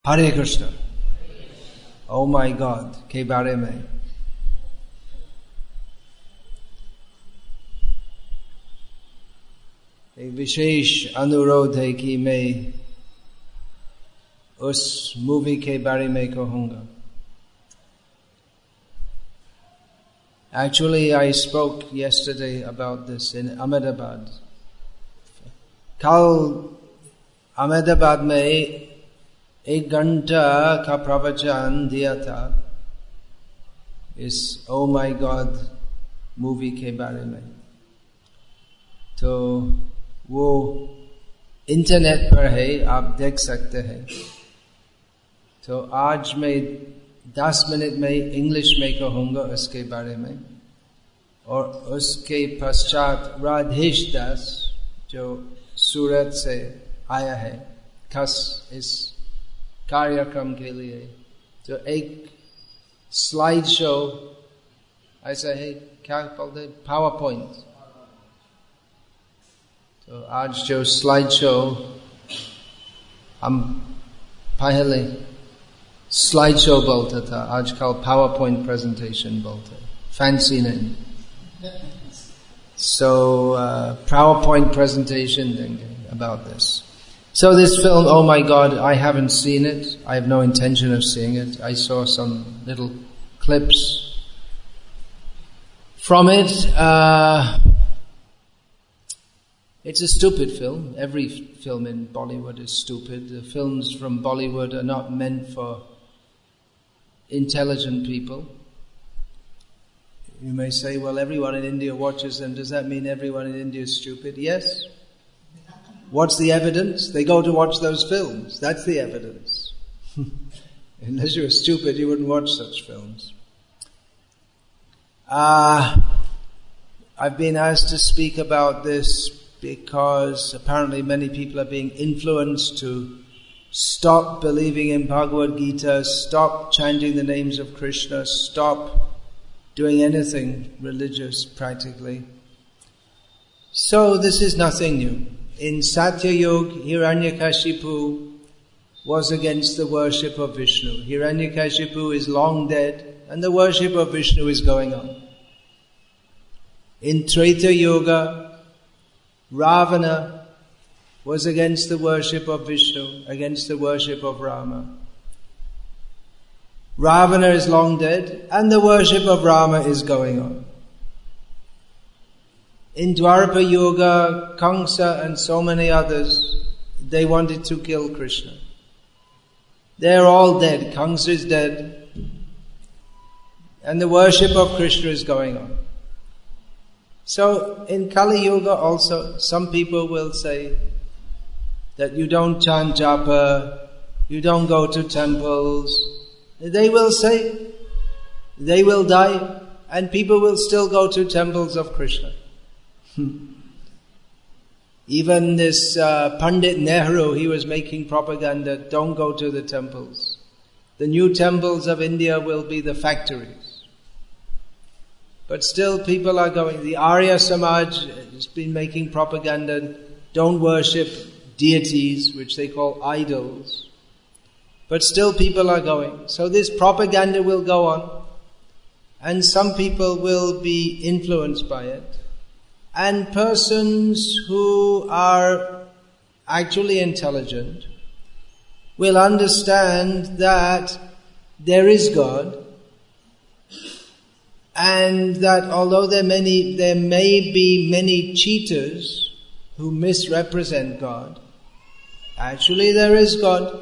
Hare Krishna. Oh my God के बारे में एक विशेष अनुरोध है कि मैं उस मूवी के बारे में कहूंगा। Actually, I spoke yesterday about this in Ahmedabad. कल अहमदाबाद में 1 घंटा का प्रवचन दिया था इस ओ माय गॉड मूवी के बारे में। तो वो इंटरनेट पर है, आप देख सकते हैं। तो आज मैं 10 मिनट में इंग्लिश में कहूंगा उसके बारे में, और उसके पश्चात राधेश दास जो सूरत से आया है खास इस कार्यक्रम के लिए, तो एक स्लाइड शो ऐसा है, क्या बोलते, पावर पॉइंट। तो आज जो स्लाइड शो, हम पहले स्लाइड शो बोलता था, आजकल पावर पॉइंट प्रेजेंटेशन बोलते, फैंसी नहीं। So PowerPoint presentation about this. So this film, oh my God, I haven't seen it. I have no intention of seeing it. I saw some little clips from it. It's a stupid film. Every film in Bollywood is stupid. The films from Bollywood are not meant for intelligent people. You may say, well, everyone in India watches them. Does that mean everyone in India is stupid? Yes. What's the evidence? They go to watch those films. That's the evidence. Unless you were stupid, you wouldn't watch such films. I've been asked to speak about this because apparently many people are being influenced to stop believing in Bhagavad Gita, stop chanting the names of Krishna, stop doing anything religious practically. So this is nothing new. In Satya Yuga, Hiranyakashipu was against the worship of Vishnu. Hiranyakashipu is long dead and the worship of Vishnu is going on. In Treta Yuga, Ravana was against the worship of Vishnu, against the worship of Rama. Ravana is long dead and the worship of Rama is going on. In Dwarapa Yuga, Kamsa and so many others, they wanted to kill Krishna. They're all dead. Kamsa is dead and the worship of Krishna is going on. So in Kali Yuga also, some people will say that you don't chant japa, you don't go to temples. They will say, they will die, and people will still go to temples of Krishna. Even this Pandit Nehru, he was making propaganda, don't go to the temples. The new temples of India will be the factories. But still people are going. The Arya Samaj has been making propaganda, don't worship deities, which they call idols. But still people are going. So this propaganda will go on. And some people will be influenced by it. And persons who are actually intelligent will understand that there is God. And that although there may be many cheaters who misrepresent God, actually there is God.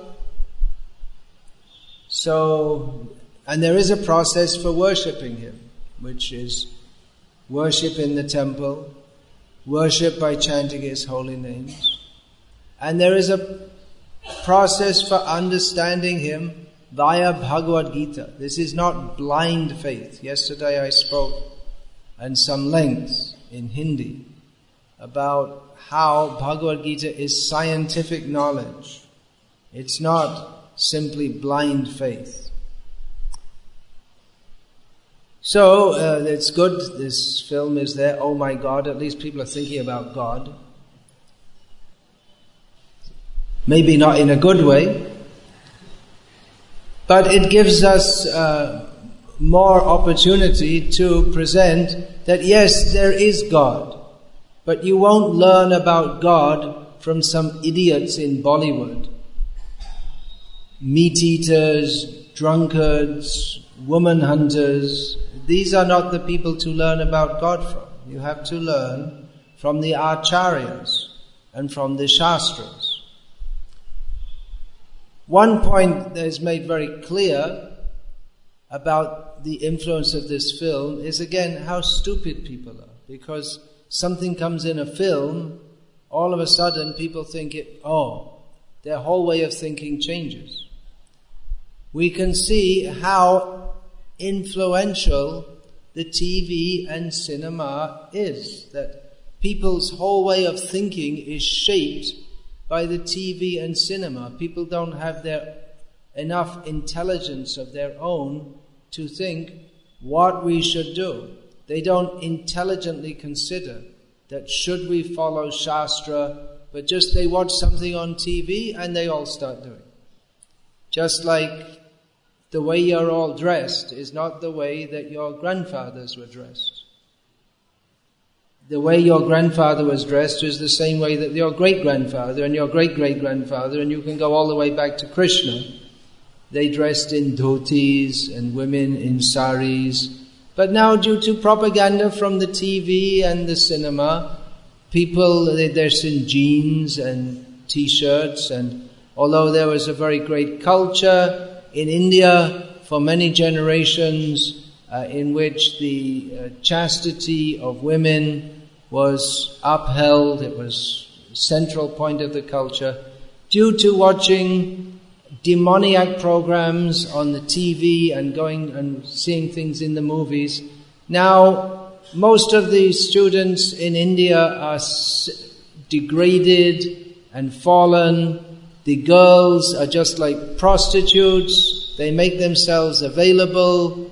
So, and there is a process for worshipping Him, which is worship in the temple, worship by chanting His holy names. And there is a process for understanding Him via Bhagavad Gita. This is not blind faith. Yesterday I spoke at some length in Hindi about how Bhagavad Gita is scientific knowledge. It's not simply blind faith. So, it's good this film is there. Oh my God, at least people are thinking about God. Maybe not in a good way, But it gives us more opportunity to present that yes, there is God, but you won't learn about God from some idiots in Bollywood. Meat eaters, drunkards, woman hunters, these are not the people to learn about God from. You have to learn from the acharyas and from the shastras. One point that is made very clear about the influence of this film is again how stupid people are. Because something comes in a film, all of a sudden people think their whole way of thinking changes. We can see how influential the TV and cinema is. That people's whole way of thinking is shaped by the TV and cinema. People don't have enough intelligence of their own to think what we should do. They don't intelligently consider that should we follow Shastra, but just they watch something on TV and they all start doing. Just like the way you're all dressed is not the way that your grandfathers were dressed. The way your grandfather was dressed is the same way that your great-grandfather and your great-great-grandfather, and you can go all the way back to Krishna. They dressed in dhotis and women in saris. But now due to propaganda from the TV and the cinema, people, they're in jeans and t-shirts, and although there was a very great culture in India for many generations in which the chastity of women was upheld, it was a central point of the culture, due to watching demoniac programs on the TV and going and seeing things in the movies. Now, most of the students in India are degraded and fallen. The girls are just like prostitutes. They make themselves available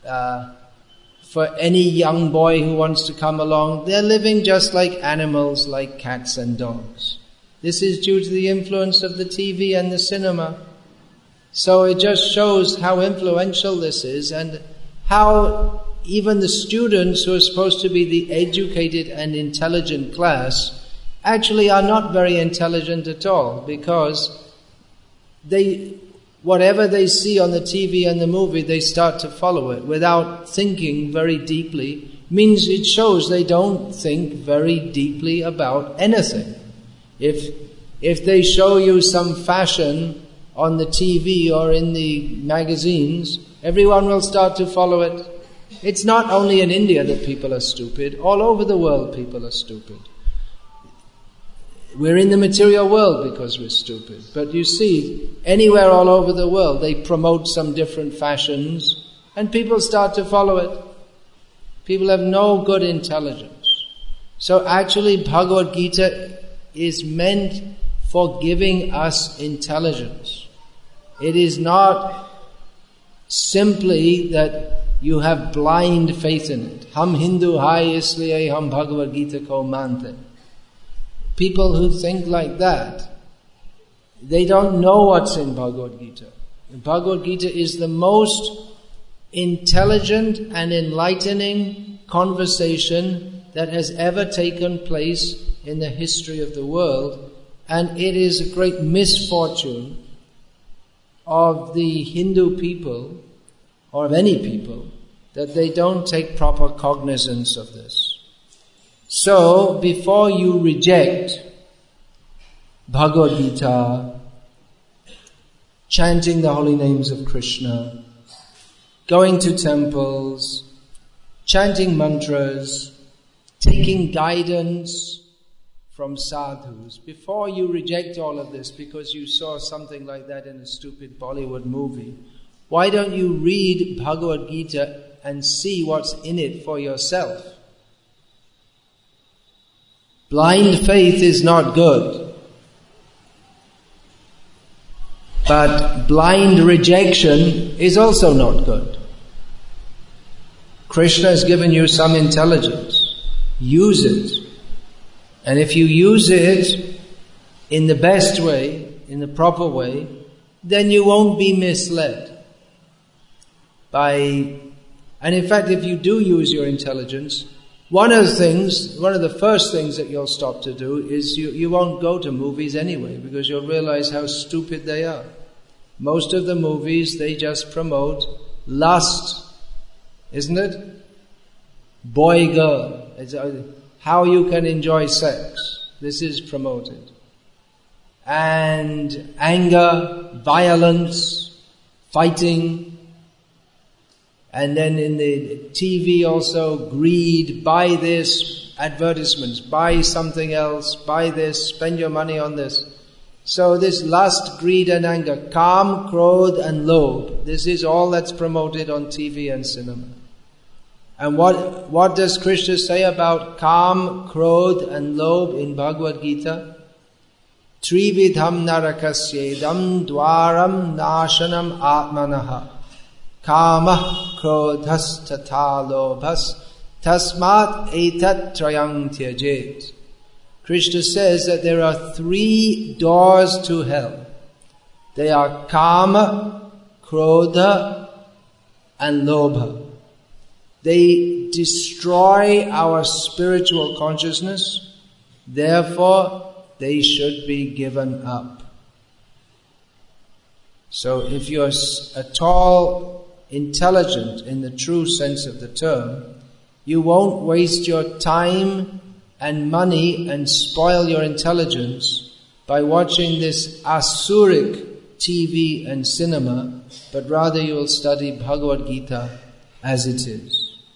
for any young boy who wants to come along. They're living just like animals, like cats and dogs. This is due to the influence of the TV and the cinema. So it just shows how influential this is, and how even the students who are supposed to be the educated and intelligent class actually are not very intelligent at all, because whatever they see on the TV and the movie, they start to follow it without thinking very deeply. Means it shows they don't think very deeply about anything. If they show you some fashion on the TV or in the magazines, everyone will start to follow it. It's not only in India that people are stupid. All over the world people are stupid. We're in the material world because we're stupid. But you see, anywhere all over the world, they promote some different fashions and people start to follow it. People have no good intelligence. So actually, Bhagavad Gita is meant for giving us intelligence. It is not simply that you have blind faith in it. Hum Hindu hai isliye hum Bhagavad Gita ko mante. People who think like that, they don't know what's in Bhagavad Gita. Bhagavad Gita is the most intelligent and enlightening conversation that has ever taken place in the history of the world, and it is a great misfortune of the Hindu people, or of any people, that they don't take proper cognizance of this. So, before you reject Bhagavad Gita, chanting the holy names of Krishna, going to temples, chanting mantras, taking guidance from sadhus, before you reject all of this because you saw something like that in a stupid Bollywood movie, why don't you read Bhagavad Gita and see what's in it for yourself? Blind faith is not good, but blind rejection is also not good. Krishna has given you some intelligence. Use it. And if you use it in the best way, in the proper way, then you won't be misled. And in fact, if you do use your intelligence, one of the first things that you'll stop to do is you won't go to movies anyway, because you'll realize how stupid they are. Most of the movies, they just promote lust, isn't it? Boy, girl. It's how you can enjoy sex. This is promoted. And anger, violence, fighting. And then in the TV also, greed, buy this, advertisements, buy something else, buy this, spend your money on this. So this lust, greed and anger, Kam, Krodh and Lobh, this is all that's promoted on TV and cinema. And what does Krishna say about Kam, Krodh and Lobh in Bhagavad Gita? Trividham narakasyedam dwaram nashanam atmanaha. Kama krodhas tata lobhas tasmat etat trayang tyajet. Krishna says that there are 3 doors to hell. They are Kama, Krodha and Lobha. They destroy our spiritual consciousness, therefore they should be given up. So if you're at all intelligent in the true sense of the term, you won't waste your time and money and spoil your intelligence by watching this asuric TV and cinema, but rather you will study Bhagavad Gita as it is.